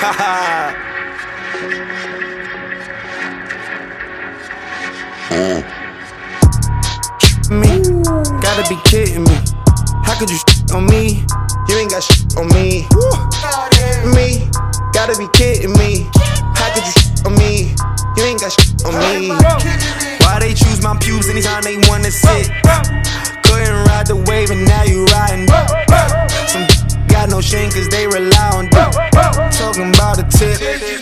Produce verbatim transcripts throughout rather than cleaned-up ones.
Me, gotta be kidding me. How could you shit on me? You ain't got shit on me. Me, gotta be kidding me. How could you shit on me? You ain't got shit on me. Why they choose my pubes anytime they wanna sit? Couldn't ride the wave and now you riding. Some got no shame cause they rely on dick. Talking about a tip.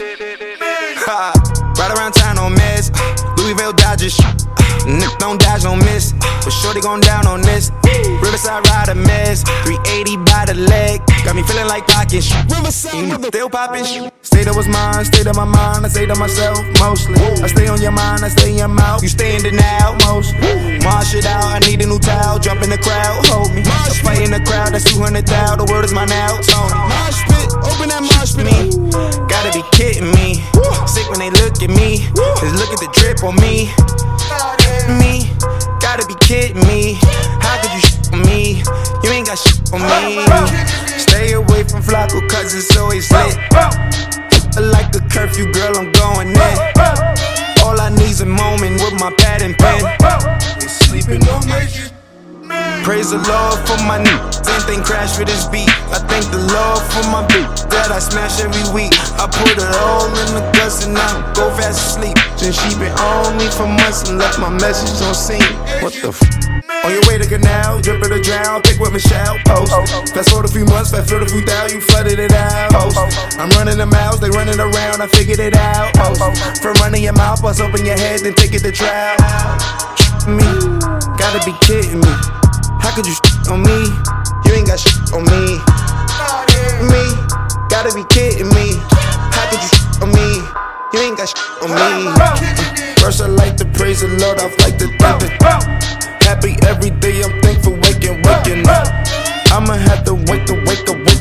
Right around town on mess. Louisville Dodgers. Nigga don't dodge, don't miss. But shorty gon' down on this. Riverside ride a mess. three eighty by the leg. Got me feeling like pocket shit. Riverside still poppin' shit. State of was mine, state of my mind. I say to myself mostly. I stay on your mind, I stay in your mouth. You stay in denial mostly. Marsh it out, I need a new towel. Jump in the crowd, hold me. I fight in the crowd, that's two hundred thousand. The world is mine now, Tony. Mosh pit, open that mosh pit. Me, gotta be kidding me. Sick when they look at me. Just look at the drip on me. Me, gotta be kidding me. How could you shit on me? You ain't got shit on me. Stay away from Flacco cause it's always lit. Like a curfew, girl, I'm going in. All I need's a moment with my pad and pen. Ain't sleeping, don't make it. Praise the Lord for my knee. Same thing crash for this beat. I thank the Lord for my beat that I smash every week. I put it all in the guts and I go fast asleep. Since she been on me for months and left my message on scene. What the f? On your way to canal, drippin' to drown, pick with Michelle, post. Fast forward a few months, fast forward a few thousand, you flooded it out, post. I'm running the mouths, they running around, I figured it out, post. From running your mouth, bust open your head, then take it to trial. Me, gotta be kidding me. How could you shit on me? You ain't got shit on me. Me, gotta be kidding me. How could you shit on me? You ain't got shit on me. Uh, first I like to praise the Lord, I like to thank the happy every day, I'm thankful waking, waking up. I'ma have to wake up, wake up, wake up.